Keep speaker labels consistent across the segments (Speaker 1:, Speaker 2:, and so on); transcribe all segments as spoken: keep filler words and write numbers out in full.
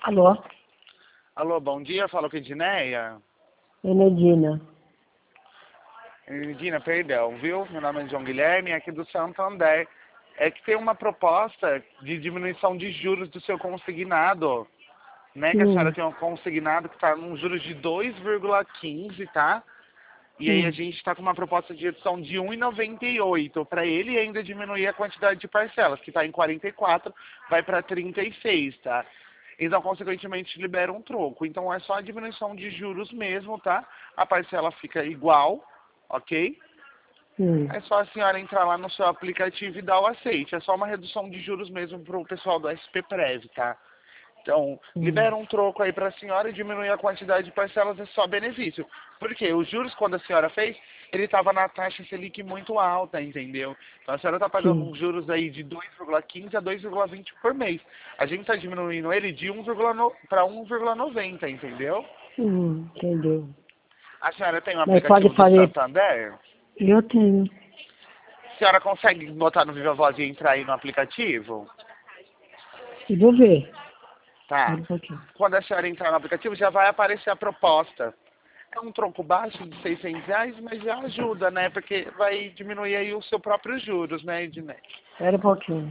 Speaker 1: Alô?
Speaker 2: Alô, bom dia, fala com a Edneia.
Speaker 1: Enedina.
Speaker 2: Edina, perdão, viu? Meu nome é João Guilherme, aqui do Santander. É que tem uma proposta de diminuição de juros do seu consignado, né? Que a senhora
Speaker 1: Sim,
Speaker 2: tem um consignado que está num juros de dois vírgula quinze, tá? E aí a
Speaker 1: sim,
Speaker 2: gente está com uma proposta de redução de um vírgula noventa e oito para ele ainda diminuir a quantidade de parcelas, que está em quarenta e quatro, vai para trinta e seis, tá? Então, consequentemente, libera um troco. Então, é só a diminuição de juros mesmo, tá? A parcela fica igual, ok?
Speaker 1: sim.
Speaker 2: É só a senhora entrar lá no seu aplicativo e dar o aceite. É só uma redução de juros mesmo para o pessoal do S P Prev, tá? Então,
Speaker 1: Hum.
Speaker 2: libera um troco aí para a senhora e diminuir a quantidade de parcelas é só benefício. Porque os juros, quando a senhora fez, ele estava na taxa Selic muito alta, entendeu? Então, a senhora está pagando
Speaker 1: Sim.
Speaker 2: uns juros aí de dois vírgula quinze a dois vírgula vinte por mês. A gente está diminuindo ele de um para um vírgula noventa, entendeu?
Speaker 1: Hum, entendeu?
Speaker 2: A senhora tem um
Speaker 1: Mas pode
Speaker 2: aplicativo do
Speaker 1: fazer.
Speaker 2: Santander?
Speaker 1: Eu tenho.
Speaker 2: A senhora consegue botar no Viva Voz e entrar aí no aplicativo?
Speaker 1: E vou ver.
Speaker 2: Tá.
Speaker 1: Espera um pouquinho.
Speaker 2: Quando a senhora entrar no aplicativo, já vai aparecer a proposta. É um troco baixo de seiscentos reais, mas já ajuda, né? Porque vai diminuir aí os seus próprios juros, né, Ednei?
Speaker 1: Espera um pouquinho.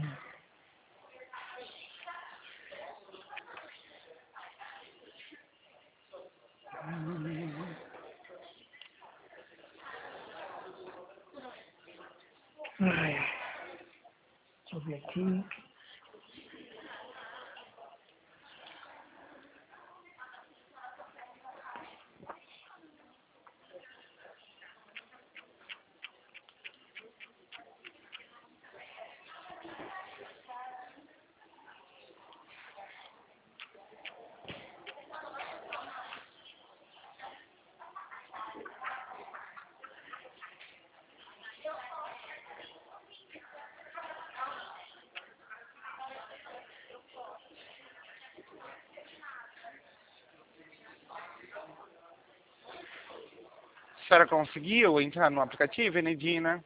Speaker 1: Ai, deixa eu ver aqui.
Speaker 2: A senhora conseguiu entrar no aplicativo, Enedina?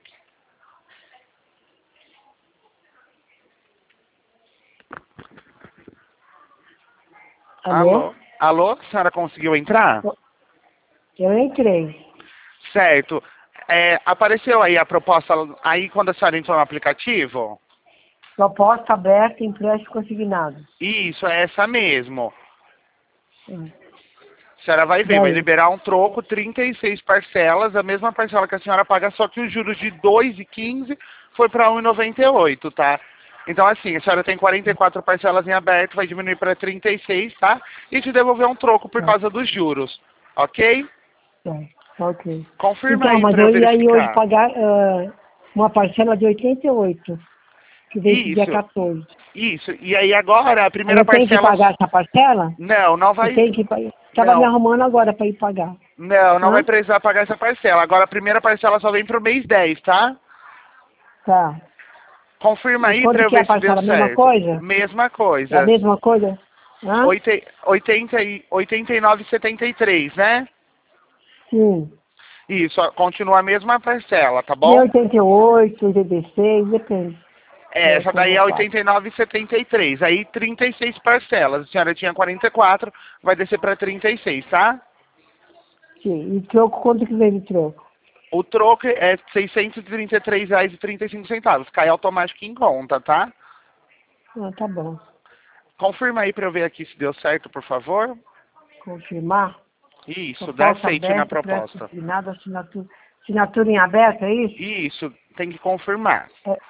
Speaker 1: Alô?
Speaker 2: Alô? Alô? A senhora conseguiu entrar?
Speaker 1: Eu entrei.
Speaker 2: Certo. É, apareceu aí a proposta, aí quando a senhora entrou no aplicativo?
Speaker 1: Proposta aberta, empréstimo consignado.
Speaker 2: Isso, é essa mesmo.
Speaker 1: Hum.
Speaker 2: A senhora vai ver, vai
Speaker 1: Daí?
Speaker 2: liberar um troco, trinta e seis parcelas, a mesma parcela que a senhora paga, só que os juros de dois vírgula quinze foi para um vírgula noventa e oito, tá? Então, assim, a senhora tem quarenta e quatro parcelas em aberto, vai diminuir para trinta e seis, tá? E te devolver um troco por
Speaker 1: Tá,
Speaker 2: causa dos juros, ok?
Speaker 1: tá, tá ok.
Speaker 2: Confirma
Speaker 1: Então,
Speaker 2: aí
Speaker 1: mas
Speaker 2: para eu
Speaker 1: eu ia aí hoje
Speaker 2: verificar.
Speaker 1: pagar ah, uma parcela de oitenta e oito, que vence dia
Speaker 2: Isso,
Speaker 1: quatorze.
Speaker 2: isso. E aí agora, a
Speaker 1: Aí
Speaker 2: primeira
Speaker 1: eu tenho que
Speaker 2: parcela...
Speaker 1: pagar essa parcela?
Speaker 2: Não, não
Speaker 1: Eu
Speaker 2: vai...
Speaker 1: tenho que pagar. Estava me
Speaker 2: Não,
Speaker 1: arrumando agora para ir pagar.
Speaker 2: não, não vai
Speaker 1: Hã?
Speaker 2: precisar pagar essa parcela. Agora a primeira parcela só vem pro mês dez, tá?
Speaker 1: Tá.
Speaker 2: Confirma
Speaker 1: E
Speaker 2: aí pra
Speaker 1: quanto
Speaker 2: eu
Speaker 1: que é a
Speaker 2: ver se deu
Speaker 1: parcela? A mesma
Speaker 2: certo.
Speaker 1: coisa?
Speaker 2: Mesma
Speaker 1: É a
Speaker 2: coisa.
Speaker 1: mesma coisa? Hã?
Speaker 2: Oite- oitenta e oitenta e nove e setenta e três, né?
Speaker 1: Sim.
Speaker 2: Isso, ó, continua a mesma parcela, tá
Speaker 1: Tem
Speaker 2: bom?
Speaker 1: oitenta e oito, oitenta e seis, depende.
Speaker 2: É,
Speaker 1: É,
Speaker 2: essa daí
Speaker 1: como
Speaker 2: é
Speaker 1: faz.
Speaker 2: oitenta e nove e setenta e três. Aí trinta e seis parcelas. A senhora tinha quarenta e quatro, vai descer pra trinta e seis, tá?
Speaker 1: Sim. E troco, quanto que vem de troco?
Speaker 2: O troco é seiscentos e trinta e três reais e trinta e cinco centavos. Cai automático em conta, tá?
Speaker 1: Ah, tá bom.
Speaker 2: Confirma aí pra eu ver aqui se deu certo, por favor.
Speaker 1: Confirmar.
Speaker 2: Isso, dá
Speaker 1: Proposta
Speaker 2: aceite na
Speaker 1: aberta, preço
Speaker 2: proposta.
Speaker 1: consignado, assinatura. Assinatura em aberto, é isso?
Speaker 2: Isso, tem que confirmar.
Speaker 1: É,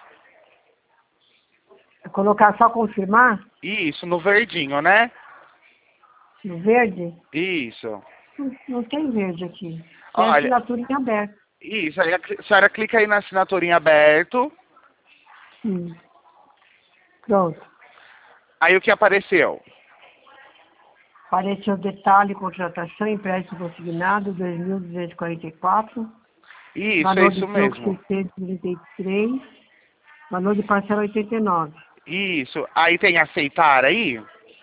Speaker 1: é colocar só confirmar?
Speaker 2: Isso, no verdinho, né?
Speaker 1: No verde?
Speaker 2: Isso.
Speaker 1: Não, não tem verde aqui. Tem
Speaker 2: Olha,
Speaker 1: assinatura em aberto.
Speaker 2: isso, aí a cli- a senhora clica aí na assinatura em aberto,
Speaker 1: Sim. Pronto.
Speaker 2: aí o que apareceu?
Speaker 1: Apareceu detalhe, contratação, empréstimo consignado, dois mil duzentos e quarenta e quatro.
Speaker 2: Isso, é
Speaker 1: Valor de
Speaker 2: isso
Speaker 1: troco
Speaker 2: mesmo.
Speaker 1: seiscentos e trinta e três. Valor de parcela oitenta e nove.
Speaker 2: Isso, aí tem aceitar aí?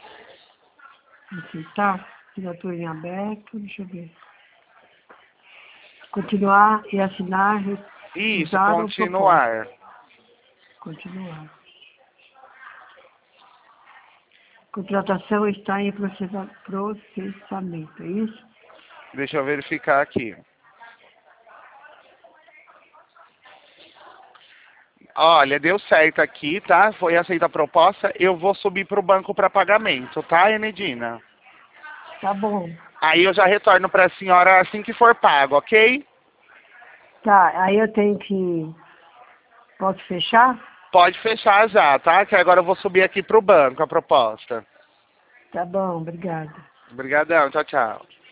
Speaker 1: Aceitar. Assinatura em aberto. Deixa eu ver. Continuar e assinar.
Speaker 2: Isso,
Speaker 1: Usar o propósito.
Speaker 2: continuar.
Speaker 1: Continuar. Contratação está em processa- processamento, é isso?
Speaker 2: Deixa eu verificar aqui. Olha, deu certo aqui, tá? Foi aceita a proposta. Eu vou subir para o banco para pagamento, tá, Enedina?
Speaker 1: Tá bom.
Speaker 2: Aí eu já retorno para a senhora assim que for pago, ok?
Speaker 1: Tá, aí eu tenho que... Posso fechar?
Speaker 2: Pode fechar já, tá? Que agora eu vou subir aqui para o banco a proposta.
Speaker 1: Tá bom, obrigada.
Speaker 2: Obrigadão, tchau, tchau.